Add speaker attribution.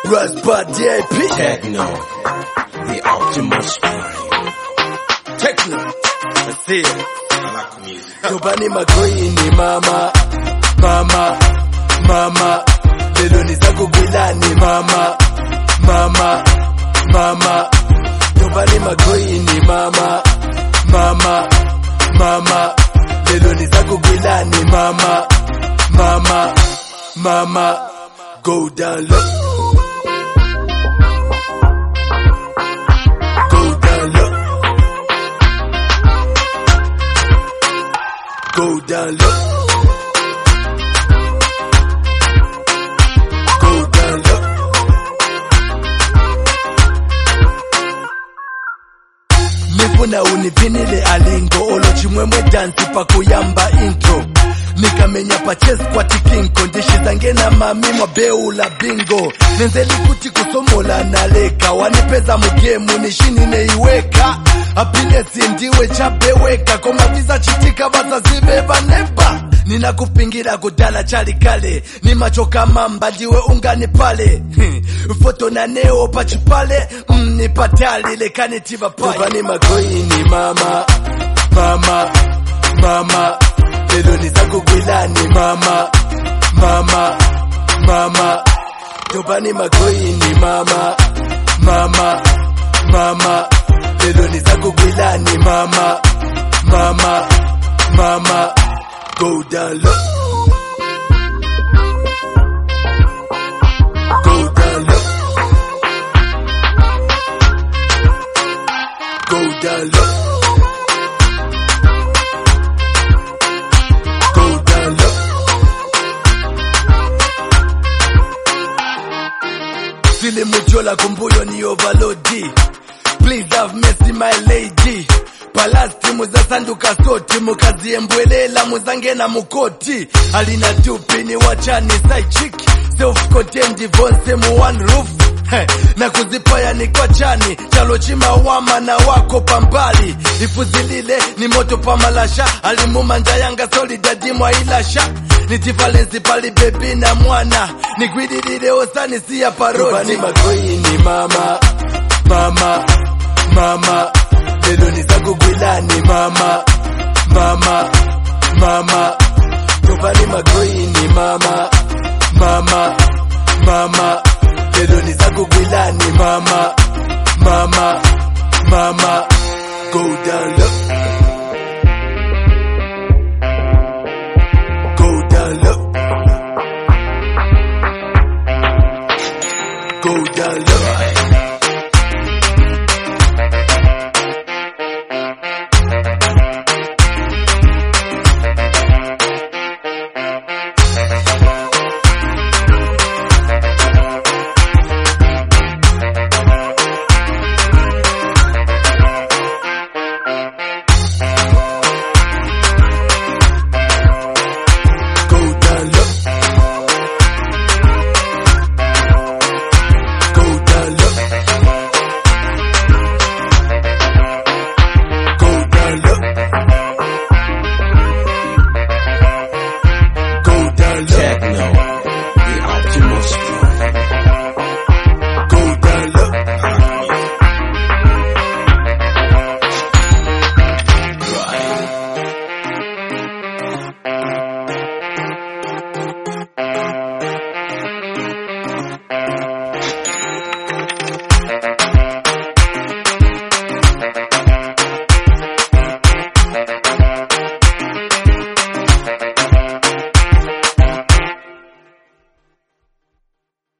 Speaker 1: Raspa DIP
Speaker 2: Techno, the Optimus Prime.
Speaker 1: Techno, that's it.
Speaker 2: I like music.
Speaker 1: Tubani magoini mama, mama, mama. Lelo nizakugwilani mama, mama, mama. Tubani magoini mama, mama, mama. Lelo nizakugwilani mama, mama, mama. Go down low. Go down low. Go down low. Mifuna unipinile alingo olo chimwemwe dansi pa kuyamba intro. Nikamenya pa chess kwa tikinko ndishi zange na mami mwa beula bingo. Nenzeli kuti kusomola naleka wanipeza mugemu nishini neiweka. Happiness ndiwe chabeweka koma visa chitika basa zibeba neba. Nina kupingira kudala chali kale ni machoka mamba ndiwe ungani pale. Foto na neo pachipale ni patali lekani tiva pale. Tubani magoini mama, mama, mama. Lelo nizakugwilani mama, mama, mama. Tubani magoini mama, mama, mama. Lelo nizakugwilani mama, mama, mama. Go down low. Go down low. Go down low. Go down low. Sile mujola kumbuyo ni overloadi. Please have mercy my lady. Palasti muzasanduka soti mukazi embwelela muzange na mukoti. Alina tupi ni wachani side chick. Self-contained vonse mu one roof. Na kuzipaya ni kwa chani. Chalo chima wama na wako pambali. Ifuzilile ni moto pamalasha. Alimuma njayanga solidadi mwa ilasha. Ni difference pali baby na mwana. Ni gwididide osani siya parodi. Tubani magoini mama, mama, mama. Lelo nizakugwilani mama, mama, mama. Tubani magoini mama, mama, mama. Lelo nizakugwilani mama, mama, mama. Go down low. Go down low. Go down low.